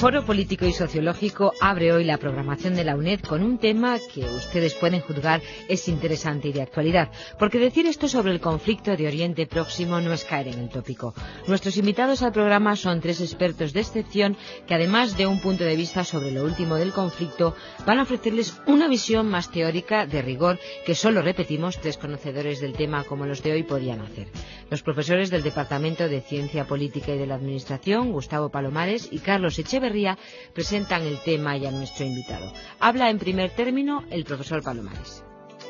Foro Político y Sociológico abre hoy la programación de la UNED con un tema que ustedes pueden juzgar es interesante y de actualidad, porque decir esto sobre el conflicto de Oriente Próximo no es caer en el tópico. Nuestros invitados al programa son tres expertos de excepción que, además de un punto de vista sobre lo último del conflicto, van a ofrecerles una visión más teórica de rigor que solo, repetimos, tres conocedores del tema como los de hoy podían hacer. Los profesores del Departamento de Ciencia Política y de la Administración, Gustavo Palomares y Carlos Echeverría, presentan el tema y a nuestro invitado. Habla en primer término el profesor Palomares.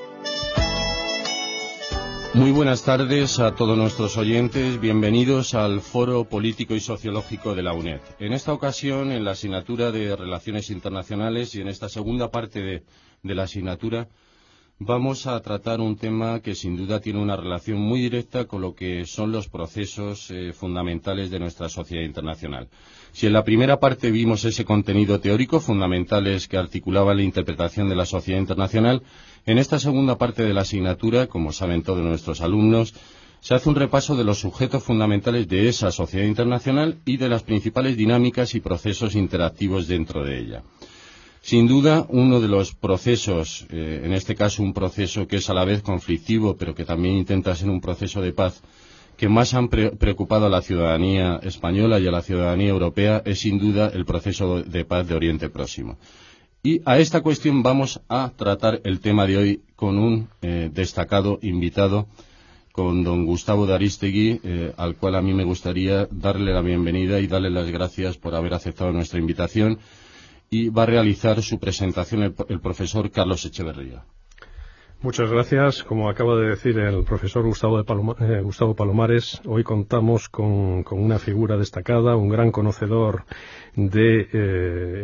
Muy buenas tardes a todos nuestros oyentes. Bienvenidos al Foro Político y Sociológico de la UNED. En esta ocasión, en la asignatura de Relaciones Internacionales y en esta segunda parte de la asignatura, vamos a tratar un tema que sin duda tiene una relación muy directa con lo que son los procesos fundamentales de nuestra sociedad internacional. Si en la primera parte vimos ese contenido teórico, fundamentales que articulaba la interpretación de la sociedad internacional, en esta segunda parte de la asignatura, como saben todos nuestros alumnos, se hace un repaso de los sujetos fundamentales de esa sociedad internacional y de las principales dinámicas y procesos interactivos dentro de ella. Sin duda, uno de los procesos, en este caso un proceso que es a la vez conflictivo, pero que también intenta ser un proceso de paz, que más han preocupado a la ciudadanía española y a la ciudadanía europea, es sin duda el proceso de paz de Oriente Próximo. Y a esta cuestión vamos a tratar el tema de hoy con un destacado invitado, con don Gustavo de Arístegui, al cual a mí me gustaría darle la bienvenida y darle las gracias por haber aceptado nuestra invitación. Y va a realizar su presentación el profesor Carlos Echeverría. Muchas gracias. Como acaba de decir el profesor Gustavo Palomares, hoy contamos con una figura destacada, un gran conocedor de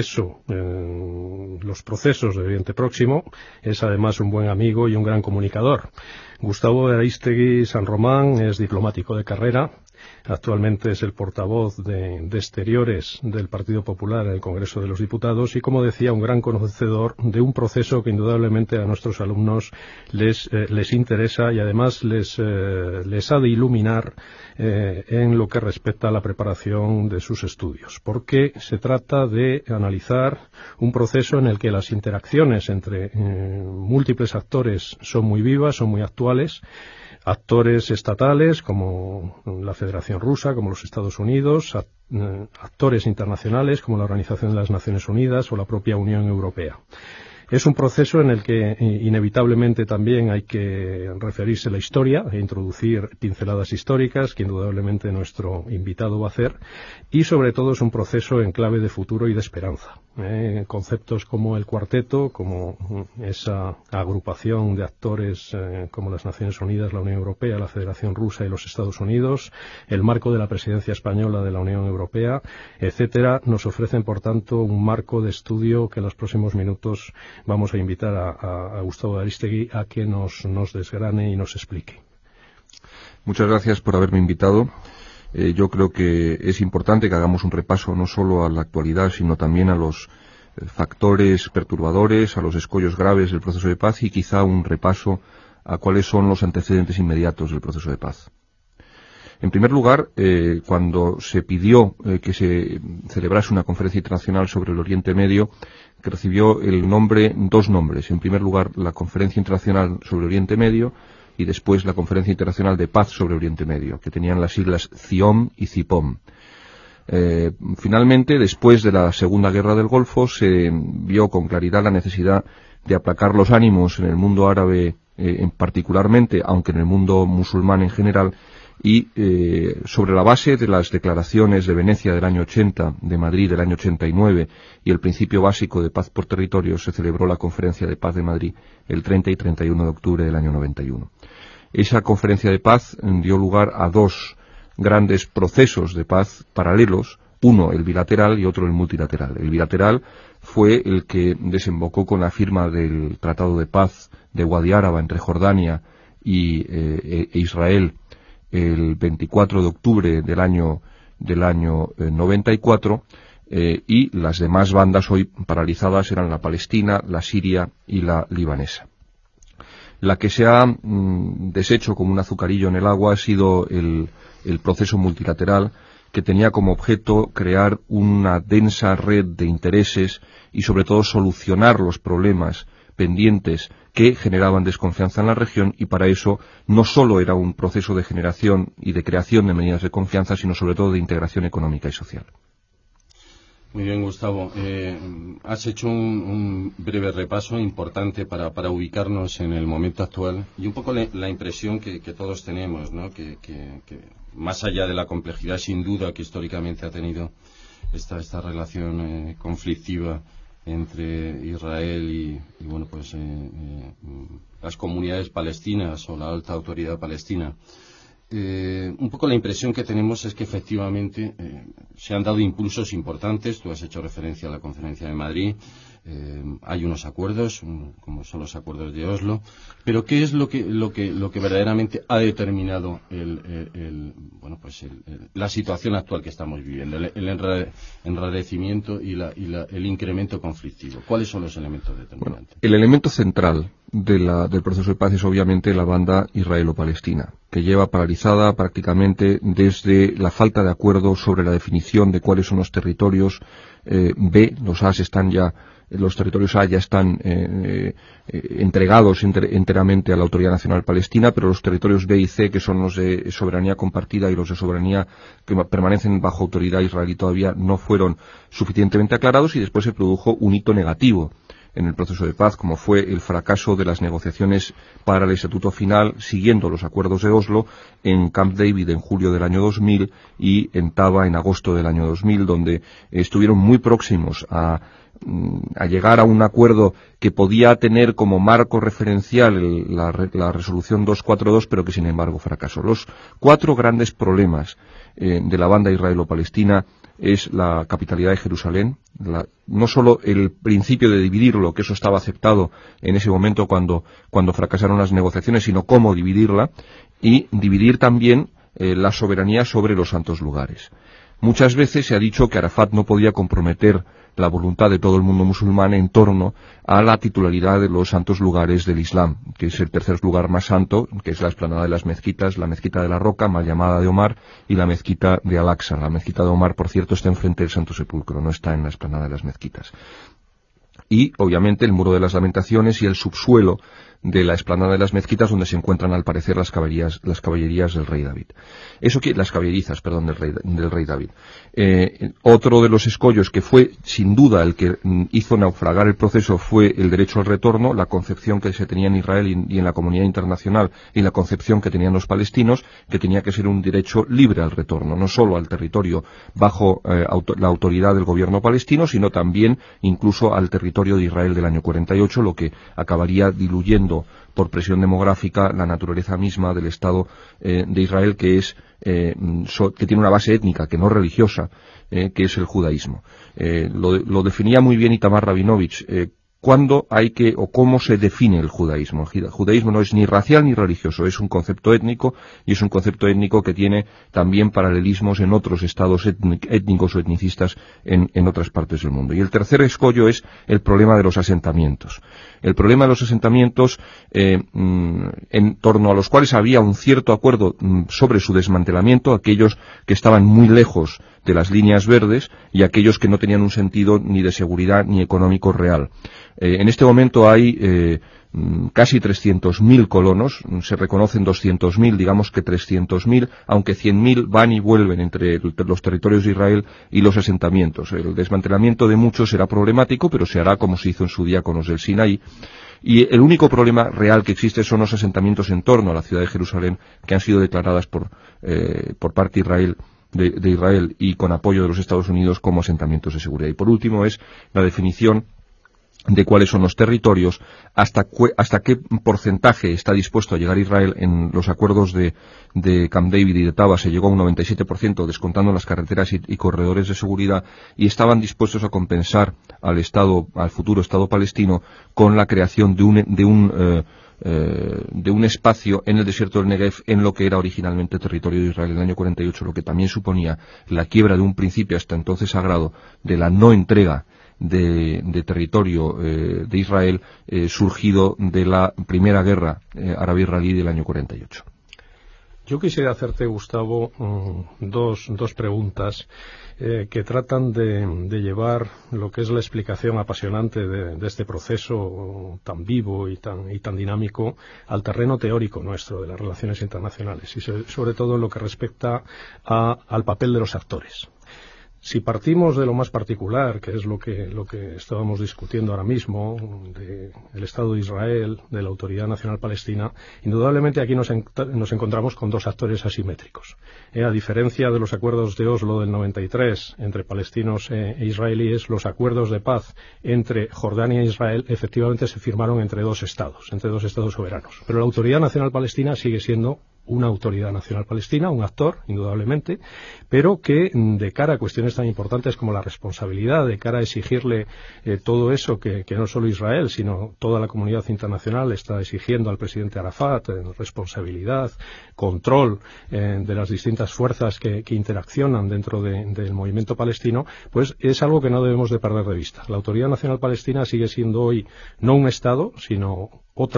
los procesos de Oriente Próximo. Es además un buen amigo y un gran comunicador. Gustavo de Arístegui San Román es diplomático de carrera. Actualmente es el portavoz de Exteriores del Partido Popular en el Congreso de los Diputados y, como decía, un gran conocedor de un proceso que indudablemente a nuestros alumnos les interesa y además les ha de iluminar en lo que respecta a la preparación de sus estudios, porque se trata de analizar un proceso en el que las interacciones entre múltiples actores son muy vivas, son muy actuales. Actores estatales como la Federación Rusa, como los Estados Unidos, actores internacionales como la Organización de las Naciones Unidas o la propia Unión Europea. Es un proceso en el que inevitablemente también hay que referirse a la historia e introducir pinceladas históricas que indudablemente nuestro invitado va a hacer, y sobre todo es un proceso en clave de futuro y de esperanza. Conceptos como el cuarteto, como esa agrupación de actores como las Naciones Unidas, la Unión Europea, la Federación Rusa y los Estados Unidos, el marco de la presidencia española de la Unión Europea, etcétera, nos ofrecen por tanto un marco de estudio que en los próximos minutos vamos a invitar a Gustavo de Arístegui a que nos desgrane y nos explique. Muchas gracias por haberme invitado. Yo creo que es importante que hagamos un repaso no solo a la actualidad, sino también a los factores perturbadores, a los escollos graves del proceso de paz y quizá un repaso a cuáles son los antecedentes inmediatos del proceso de paz. En primer lugar, cuando se pidió que se celebrase una conferencia internacional sobre el Oriente Medio, que recibió dos nombres. En primer lugar, la Conferencia Internacional sobre Oriente Medio y después la Conferencia Internacional de Paz sobre Oriente Medio, que tenían las siglas CIOM y CIPOM. Finalmente, después de la Segunda Guerra del Golfo, se vio con claridad la necesidad de aplacar los ánimos en el mundo árabe particularmente, aunque en el mundo musulmán en general, y sobre la base de las declaraciones de Venecia del año 80, de Madrid del año 89 y el principio básico de paz por territorios, se celebró la Conferencia de Paz de Madrid el 30 y 31 de octubre del año 91. Esa conferencia de paz dio lugar a dos grandes procesos de paz paralelos, uno el bilateral y otro el multilateral. El bilateral fue el que desembocó con la firma del Tratado de Paz de Wadi Araba entre Jordania e Israel el 24 de octubre del año 94, y las demás bandas hoy paralizadas eran la palestina, la siria y la libanesa. La que se ha deshecho como un azucarillo en el agua ha sido el proceso multilateral, que tenía como objeto crear una densa red de intereses y sobre todo solucionar los problemas pendientes que generaban desconfianza en la región, y para eso no solo era un proceso de generación y de creación de medidas de confianza, sino sobre todo de integración económica y social. Muy bien, Gustavo. Has hecho un breve repaso importante para ubicarnos en el momento actual y un poco la impresión que todos tenemos, ¿no? Que más allá de la complejidad sin duda que históricamente ha tenido esta relación conflictiva entre Israel y bueno, pues las comunidades palestinas o la alta autoridad palestina. Un poco la impresión que tenemos es que efectivamente se han dado impulsos importantes. Tú has hecho referencia a la Conferencia de Madrid. Hay unos acuerdos, como son los acuerdos de Oslo, pero ¿qué es lo que verdaderamente ha determinado la situación actual que estamos viviendo, el enrarecimiento y el incremento conflictivo? ¿Cuáles son los elementos determinantes? Bueno, el elemento central del proceso de paz es obviamente la banda israelo-palestina, que lleva paralizada prácticamente desde la falta de acuerdo sobre la definición de cuáles son los territorios B. Los territorios A ya están entregados enteramente a la Autoridad Nacional Palestina, pero los territorios B y C, que son los de soberanía compartida y los de soberanía que permanecen bajo autoridad israelí, todavía no fueron suficientemente aclarados, y después se produjo un hito negativo en el proceso de paz, como fue el fracaso de las negociaciones para el estatuto final, siguiendo los acuerdos de Oslo, en Camp David en julio del año 2000 y en Taba en agosto del año 2000, donde estuvieron muy próximos a llegar a un acuerdo que podía tener como marco referencial la resolución 242, pero que sin embargo fracasó. Los 4 grandes problemas de la banda israelo-palestina es la capitalidad de Jerusalén, no solo el principio de dividirlo, que eso estaba aceptado en ese momento cuando fracasaron las negociaciones, sino cómo dividirla, y dividir también la soberanía sobre los santos lugares. Muchas veces se ha dicho que Arafat no podía comprometer la voluntad de todo el mundo musulmán en torno a la titularidad de los santos lugares del Islam, que es el tercer lugar más santo, que es la explanada de las mezquitas, la mezquita de la Roca, mal llamada de Omar, y la mezquita de Al-Aqsa. La mezquita de Omar, por cierto, está enfrente del Santo Sepulcro, no está en la explanada de las mezquitas. Y, obviamente, el Muro de las Lamentaciones y el subsuelo de la explanada de las mezquitas, donde se encuentran al parecer las caballerías del rey David. Las caballerizas, perdón, del rey David. Otro de los escollos que fue sin duda el que hizo naufragar el proceso fue el derecho al retorno, la concepción que se tenía en Israel y en la comunidad internacional, y la concepción que tenían los palestinos, que tenía que ser un derecho libre al retorno, no solo al territorio bajo la autoridad del gobierno palestino, sino también incluso al territorio de Israel del año 48, lo que acabaría diluyendo por presión demográfica la naturaleza misma del Estado de Israel, que tiene una base étnica, que no religiosa, que es el judaísmo. Lo definía muy bien Itamar Rabinovich. ¿Cuándo o cómo se define el judaísmo? El judaísmo no es ni racial ni religioso, es un concepto étnico, y es un concepto étnico que tiene también paralelismos en otros estados étnicos o etnicistas en otras partes del mundo. Y el tercer escollo es el problema de los asentamientos. El problema de los asentamientos, en torno a los cuales había un cierto acuerdo sobre su desmantelamiento, aquellos que estaban muy lejos de las líneas verdes y aquellos que no tenían un sentido ni de seguridad ni económico real. En este momento hay casi 300.000 colonos, se reconocen 200.000, digamos que 300.000, aunque 100.000 van y vuelven entre los territorios de Israel y los asentamientos. El desmantelamiento de muchos será problemático, pero se hará como se hizo en su día con los del Sinaí. Y el único problema real que existe son los asentamientos en torno a la ciudad de Jerusalén, que han sido declaradas por parte de Israel y con apoyo de los Estados Unidos como asentamientos de seguridad. Y por último es la definición de cuáles son los territorios, hasta qué porcentaje está dispuesto a llegar Israel. En los acuerdos de Camp David y de Taba se llegó a un 97%, descontando las carreteras y corredores de seguridad, y estaban dispuestos a compensar al futuro Estado palestino con la creación de un espacio en el desierto del Negev, en lo que era originalmente territorio de Israel en el año 48, lo que también suponía la quiebra de un principio hasta entonces sagrado de la no entrega de territorio de Israel, surgido de la primera guerra árabe-israelí del año 48. Yo quisiera hacerte, Gustavo, dos preguntas que tratan de llevar lo que es la explicación apasionante de este proceso tan vivo y tan dinámico al terreno teórico nuestro de las relaciones internacionales y sobre todo en lo que respecta al papel de los actores. Si partimos de lo más particular, que es lo que estábamos discutiendo ahora mismo, del Estado de Israel, de la Autoridad Nacional Palestina, indudablemente aquí nos encontramos con dos actores asimétricos. A diferencia de los acuerdos de Oslo del 93 entre palestinos e israelíes, los acuerdos de paz entre Jordania e Israel efectivamente se firmaron entre dos estados soberanos. Pero la Autoridad Nacional Palestina sigue siendo una autoridad nacional palestina, un actor, indudablemente, pero que de cara a cuestiones tan importantes como la responsabilidad, de cara a exigirle todo eso que no solo Israel, sino toda la comunidad internacional está exigiendo al presidente Arafat, responsabilidad, control de las distintas fuerzas que interaccionan dentro del movimiento palestino, pues es algo que no debemos de perder de vista. La Autoridad Nacional Palestina sigue siendo hoy no un Estado, sino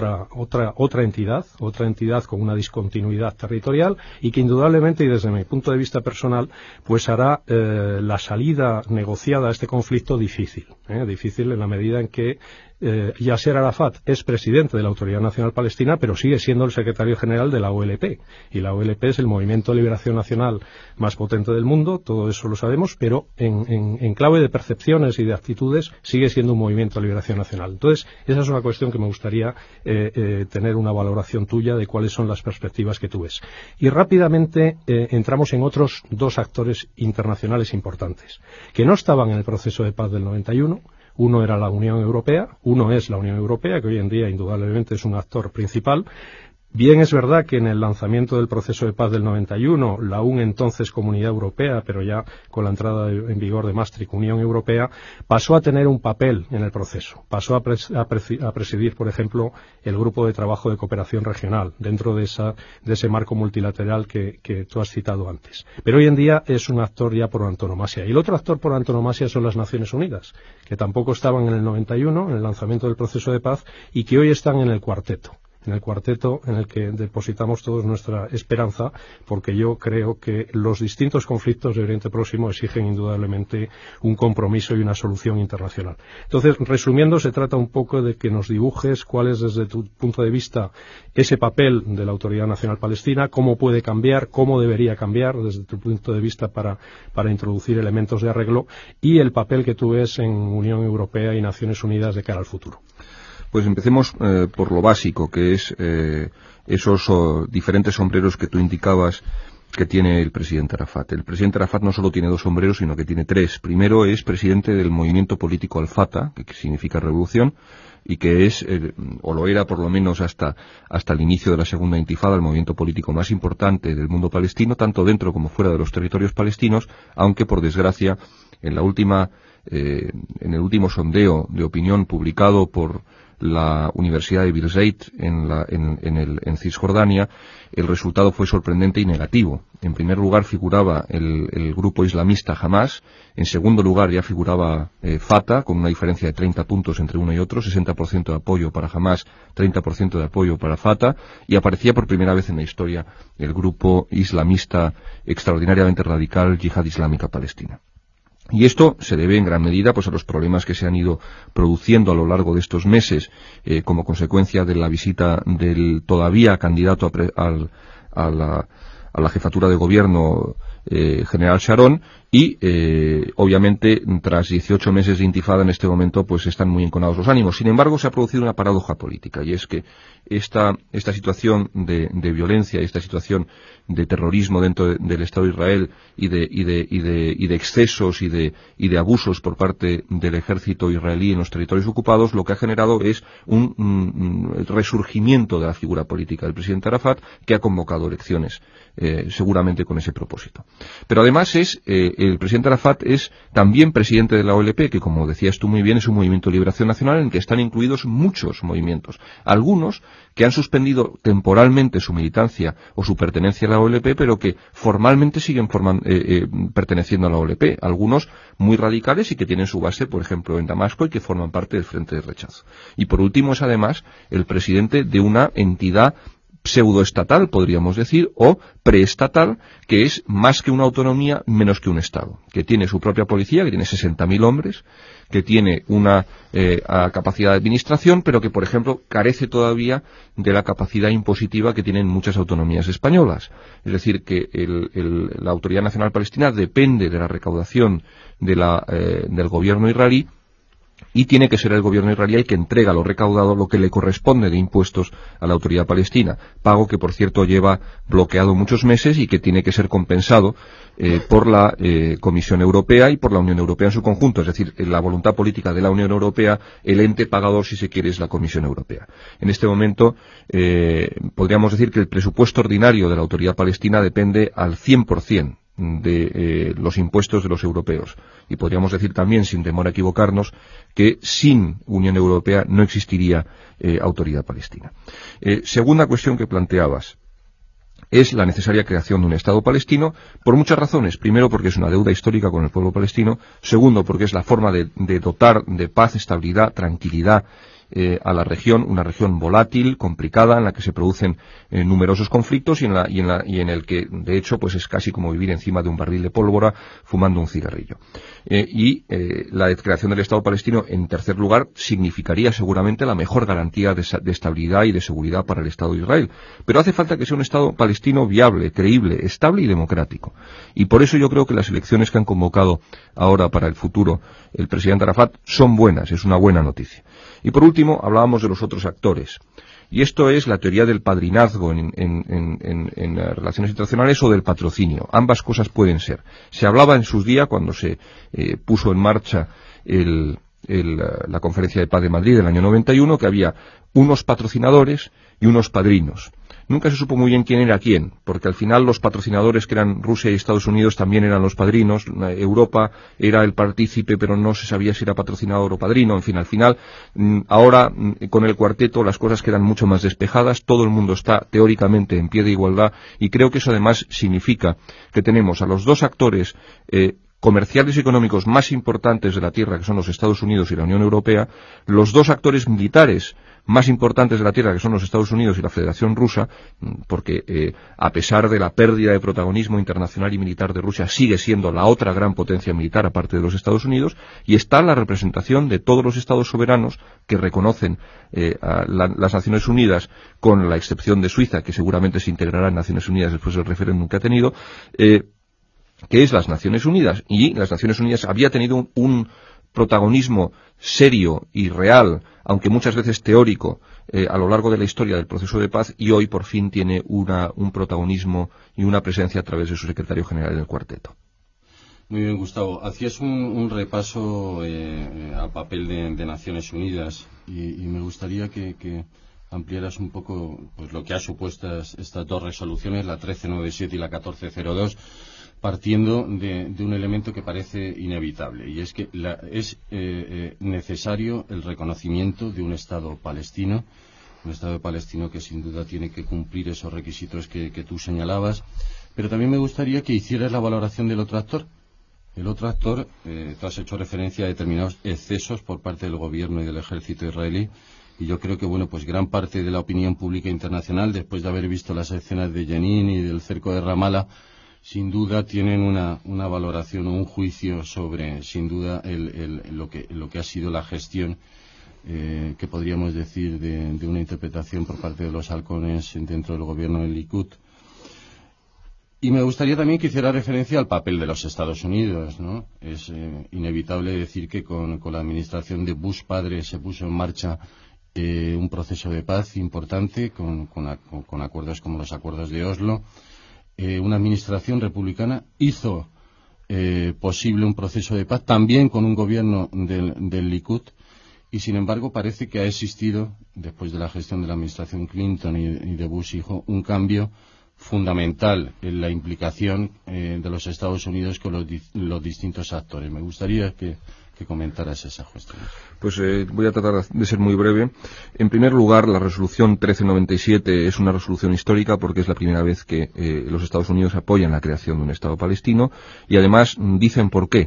otra entidad con una discontinuidad territorial y que indudablemente, y desde mi punto de vista personal, pues hará la salida negociada a este conflicto difícil en la medida en que Yasser Arafat es presidente de la Autoridad Nacional Palestina, pero sigue siendo el secretario general de la OLP. Y la OLP es el Movimiento de Liberación Nacional más potente del mundo, todo eso lo sabemos, pero en clave de percepciones y de actitudes sigue siendo un Movimiento de Liberación Nacional. Entonces, esa es una cuestión que me gustaría tener una valoración tuya de cuáles son las perspectivas que tú ves. Y rápidamente entramos en otros dos actores internacionales importantes, que no estaban en el proceso de paz del 91. Uno era la Unión Europea, uno es la Unión Europea, que hoy en día indudablemente es un actor principal. Bien es verdad que en el lanzamiento del proceso de paz del 91, la aún entonces Comunidad Europea, pero ya con la entrada en vigor de Maastricht, Unión Europea, pasó a tener un papel en el proceso. Pasó a presidir, por ejemplo, el Grupo de Trabajo de Cooperación Regional, dentro de ese marco multilateral que tú has citado antes. Pero hoy en día es un actor ya por antonomasia. Y el otro actor por antonomasia son las Naciones Unidas, que tampoco estaban en el 91, en el lanzamiento del proceso de paz, y que hoy están en el cuarteto en el que depositamos toda nuestra esperanza, porque yo creo que los distintos conflictos de Oriente Próximo exigen indudablemente un compromiso y una solución internacional. Entonces, resumiendo, se trata un poco de que nos dibujes cuál es desde tu punto de vista ese papel de la Autoridad Nacional Palestina, cómo puede cambiar, cómo debería cambiar desde tu punto de vista para introducir elementos de arreglo, y el papel que tú ves en Unión Europea y Naciones Unidas de cara al futuro. Pues empecemos por lo básico, que es esos diferentes sombreros que tú indicabas que tiene el presidente Arafat. El presidente Arafat no solo tiene dos sombreros, sino que tiene tres. Primero, es presidente del movimiento político Al-Fatah, que significa revolución, y que es, o lo era por lo menos hasta el inicio de la segunda intifada, el movimiento político más importante del mundo palestino, tanto dentro como fuera de los territorios palestinos, aunque por desgracia en el último sondeo de opinión publicado por la Universidad de Birzeit en Cisjordania, el resultado fue sorprendente y negativo. En primer lugar figuraba el grupo islamista Hamas, en segundo lugar ya figuraba Fatah, con una diferencia de 30 puntos entre uno y otro, 60% de apoyo para Hamas, 30% de apoyo para Fatah, y aparecía por primera vez en la historia el grupo islamista extraordinariamente radical Yihad Islámica Palestina. Y esto se debe en gran medida pues a los problemas que se han ido produciendo a lo largo de estos meses como consecuencia de la visita del todavía candidato a la jefatura de gobierno general Sharon, y obviamente tras 18 meses de intifada en este momento pues están muy enconados los ánimos. Sin embargo, se ha producido una paradoja política, y es que esta situación de violencia, esta situación de terrorismo dentro del Estado de Israel y de excesos y de abusos por parte del ejército israelí en los territorios ocupados, lo que ha generado es un resurgimiento de la figura política del presidente Arafat, que ha convocado elecciones seguramente con ese propósito. Pero además el presidente Arafat es también presidente de la OLP, que, como decías tú muy bien, es un movimiento de liberación nacional en el que están incluidos muchos movimientos. Algunos que han suspendido temporalmente su militancia o su pertenencia a la OLP, pero que formalmente siguen perteneciendo a la OLP. Algunos muy radicales y que tienen su base, por ejemplo, en Damasco, y que forman parte del Frente de Rechazo. Y por último es además el presidente de una entidad pseudoestatal, podríamos decir, o preestatal, que es más que una autonomía, menos que un Estado, que tiene su propia policía, que tiene 60.000 hombres, que tiene una capacidad de administración, pero que, por ejemplo, carece todavía de la capacidad impositiva que tienen muchas autonomías españolas. Es decir, que la Autoridad Nacional Palestina depende de la recaudación del gobierno israelí, y tiene que ser el gobierno israelí el que entrega lo recaudado, lo que le corresponde de impuestos a la autoridad palestina, pago que por cierto lleva bloqueado muchos meses y que tiene que ser compensado por la Comisión Europea y por la Unión Europea en su conjunto, es decir, la voluntad política de la Unión Europea, el ente pagador, si se quiere, es la Comisión Europea. En este momento podríamos decir que el presupuesto ordinario de la autoridad palestina depende al 100% de los impuestos de los europeos, y podríamos decir también, sin temor a equivocarnos, que sin Unión Europea no existiría autoridad palestina. Segunda cuestión que planteabas es la necesaria creación de un Estado palestino, por muchas razones. Primero, porque es una deuda histórica con el pueblo palestino. Segundo, porque es la forma de dotar de paz, estabilidad, tranquilidad a la región, una región volátil, complicada, en la que se producen numerosos conflictos y en el que, de hecho, pues es casi como vivir encima de un barril de pólvora fumando un cigarrillo. La creación del Estado palestino, en tercer lugar, significaría seguramente la mejor garantía de estabilidad y de seguridad para el Estado de Israel. Pero hace falta que sea un Estado palestino viable, creíble, estable y democrático. Y por eso yo creo que las elecciones que han convocado ahora para el futuro el presidente Arafat son buenas, es una buena noticia. Y por último, hablábamos de los otros actores. Y esto es la teoría del padrinazgo en relaciones internacionales o del patrocinio. Ambas cosas pueden ser. Se hablaba en sus días, cuando se puso en marcha la Conferencia de Paz de Madrid del año 91, que había unos patrocinadores y unos padrinos. Nunca se supo muy bien quién era quién, porque al final los patrocinadores, que eran Rusia y Estados Unidos, también eran los padrinos. Europa era el partícipe, pero no se sabía si era patrocinador o padrino. En fin, al final, ahora con el cuarteto las cosas quedan mucho más despejadas, todo el mundo está teóricamente en pie de igualdad, y creo que eso además significa que tenemos a los dos actores comerciales y económicos más importantes de la Tierra, que son los Estados Unidos y la Unión Europea, los dos actores militares más importantes de la Tierra, que son los Estados Unidos y la Federación Rusa, porque a pesar de la pérdida de protagonismo internacional y militar de Rusia, sigue siendo la otra gran potencia militar aparte de los Estados Unidos, y está la representación de todos los Estados soberanos que reconocen a las Naciones Unidas, con la excepción de Suiza, que seguramente se integrará en Naciones Unidas después del referéndum que ha tenido, que es las Naciones Unidas. Y las Naciones Unidas había tenido un protagonismo serio y real, aunque muchas veces teórico, a lo largo de la historia del proceso de paz, y hoy por fin tiene un protagonismo y una presencia a través de su secretario general en el cuarteto. Muy bien, Gustavo. Hacías un repaso al papel de Naciones Unidas y me gustaría que ampliaras un poco pues lo que ha supuesto estas dos resoluciones, la 1397 y la 1402, partiendo de un elemento que parece inevitable, y es que es necesario el reconocimiento de un Estado palestino que sin duda tiene que cumplir esos requisitos que tú señalabas, pero también me gustaría que hicieras la valoración del otro actor. El otro actor, tú has hecho referencia a determinados excesos por parte del gobierno y del ejército israelí, y yo creo que pues gran parte de la opinión pública internacional, después de haber visto las escenas de Jenin y del cerco de Ramallah, sin duda tienen una valoración o un juicio sobre, sin duda, lo que ha sido la gestión, que podríamos decir, de una interpretación por parte de los halcones dentro del gobierno del Likud. Y me gustaría también que hiciera referencia al papel de los Estados Unidos, ¿no? Es inevitable decir que con la administración de Bush padre se puso en marcha un proceso de paz importante con acuerdos como los acuerdos de Oslo. Una administración republicana hizo posible un proceso de paz, también con un gobierno del Likud, y sin embargo parece que ha existido, después de la gestión de la administración Clinton y de Bush hijo, un cambio fundamental en la implicación de los Estados Unidos con los distintos actores. Me gustaría que comentaras esa cuestión. Pues voy a tratar de ser muy breve. En primer lugar, la resolución 1397 es una resolución histórica porque es la primera vez que los Estados Unidos apoyan la creación de un Estado palestino, y además dicen por qué.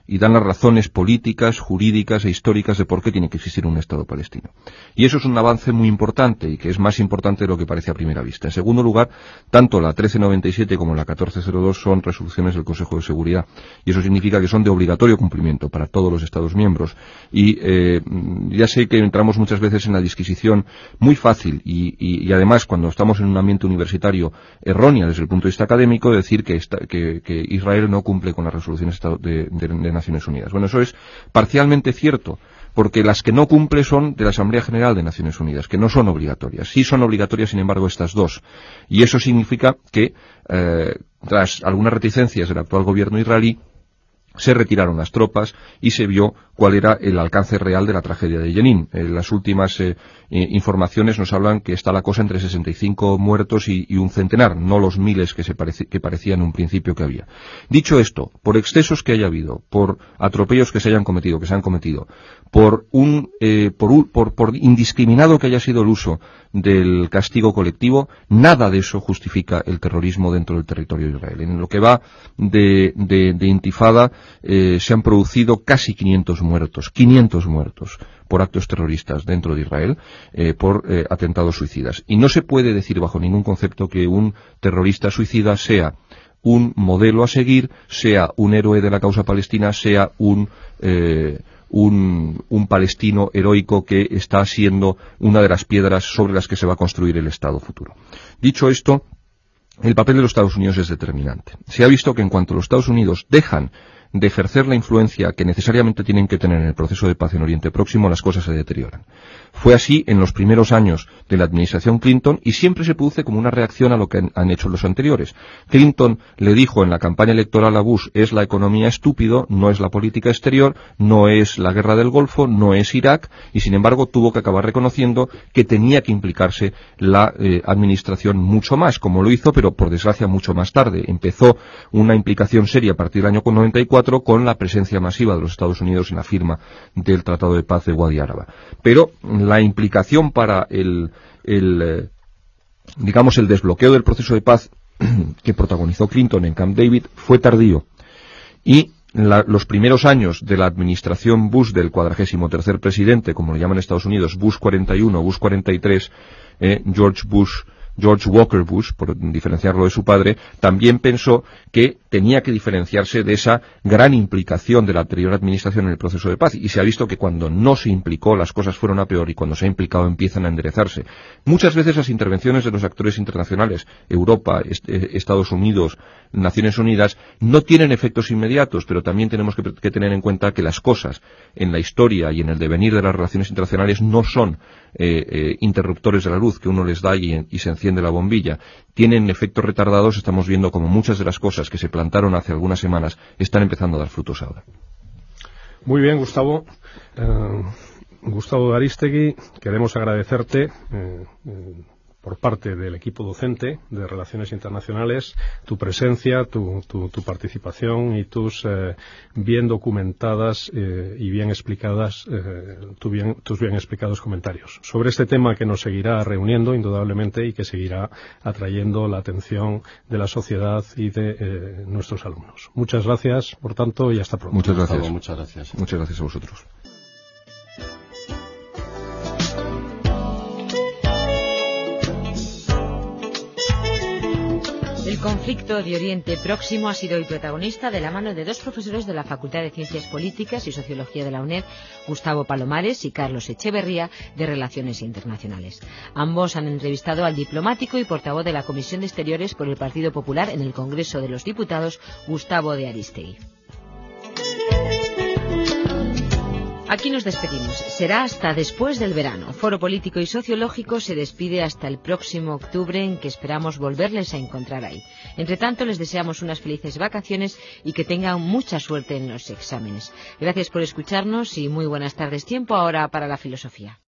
y dan las razones políticas, jurídicas e históricas de por qué tiene que existir un Estado palestino. Y eso es un avance muy importante y que es más importante de lo que parece a primera vista. En segundo lugar, tanto la 1397 como la 1402 son resoluciones del Consejo de Seguridad y eso significa que son de obligatorio cumplimiento para todos los Estados miembros. Y ya sé que entramos muchas veces en la disquisición muy fácil y además cuando estamos en un ambiente universitario errónea desde el punto de vista académico, decir que Israel no cumple con las resoluciones de Naciones Unidas. Bueno, eso es parcialmente cierto, porque las que no cumple son de la Asamblea General de Naciones Unidas, que no son obligatorias. Sí son obligatorias, sin embargo, estas dos. Y eso significa que, tras algunas reticencias del actual gobierno israelí, se retiraron las tropas y se vio cuál era el alcance real de la tragedia de Jenin. Las últimas informaciones nos hablan que está la cosa entre 65 muertos y un centenar, no los miles que parecía en un principio que había. Dicho esto, por excesos que haya habido, por atropellos que se han cometido, por indiscriminado que haya sido el uso del castigo colectivo, nada de eso justifica el terrorismo dentro del territorio de Israel. En lo que va de intifada se han producido casi 500 muertos por actos terroristas dentro de Israel, por atentados suicidas. Y no se puede decir bajo ningún concepto que un terrorista suicida sea un modelo a seguir, sea un héroe de la causa palestina, sea un palestino heroico que está siendo una de las piedras sobre las que se va a construir el Estado futuro. Dicho esto, el papel de los Estados Unidos es determinante. Se ha visto que en cuanto los Estados Unidos dejan de ejercer la influencia que necesariamente tienen que tener en el proceso de paz en Oriente Próximo, las cosas se deterioran. Fue así en los primeros años de la administración Clinton y siempre se produce como una reacción a lo que han hecho los anteriores. Clinton le dijo en la campaña electoral a Bush: es la economía estúpido, no es la política exterior, no es la guerra del Golfo, no es Irak, y sin embargo tuvo que acabar reconociendo que tenía que implicarse la administración mucho más, como lo hizo, pero por desgracia mucho más tarde. Empezó una implicación seria a partir del año 94 con la presencia masiva de los Estados Unidos en la firma del Tratado de Paz de Wadi Araba. Pero la implicación para el desbloqueo del proceso de paz que protagonizó Clinton en Camp David fue tardío. Y los primeros años de la administración Bush, del 43º presidente, como lo llaman en Estados Unidos, Bush 41, Bush 43, George Walker Bush, por diferenciarlo de su padre, también pensó que tenía que diferenciarse de esa gran implicación de la anterior administración en el proceso de paz, y se ha visto que cuando no se implicó las cosas fueron a peor y cuando se ha implicado empiezan a enderezarse. Muchas veces las intervenciones de los actores internacionales, Europa, Estados Unidos, Naciones Unidas, no tienen efectos inmediatos, pero también tenemos que tener en cuenta que las cosas en la historia y en el devenir de las relaciones internacionales no son interruptores de la luz que uno les da y se enciende la bombilla. Tienen efectos retardados. Estamos viendo como muchas de las cosas que se plantaron hace algunas semanas están empezando a dar frutos ahora. Muy bien, Gustavo. Gustavo Arístegui, queremos agradecerte por parte del equipo docente de Relaciones Internacionales tu presencia, tu participación y tus bien documentadas y bien explicadas tus bien explicados comentarios sobre este tema que nos seguirá reuniendo indudablemente y que seguirá atrayendo la atención de la sociedad y de nuestros alumnos. Muchas gracias, por tanto, y hasta pronto. Muchas gracias. Gustavo, muchas gracias. Muchas gracias a vosotros. El conflicto de Oriente Próximo ha sido hoy protagonista de la mano de dos profesores de la Facultad de Ciencias Políticas y Sociología de la UNED, Gustavo Palomares y Carlos Echeverría, de Relaciones Internacionales. Ambos han entrevistado al diplomático y portavoz de la Comisión de Exteriores por el Partido Popular en el Congreso de los Diputados, Gustavo de Arístegui. Aquí nos despedimos. Será hasta después del verano. Foro Político y Sociológico se despide hasta el próximo octubre, en que esperamos volverles a encontrar ahí. Entre tanto, les deseamos unas felices vacaciones y que tengan mucha suerte en los exámenes. Gracias por escucharnos y muy buenas tardes. Tiempo ahora para la filosofía.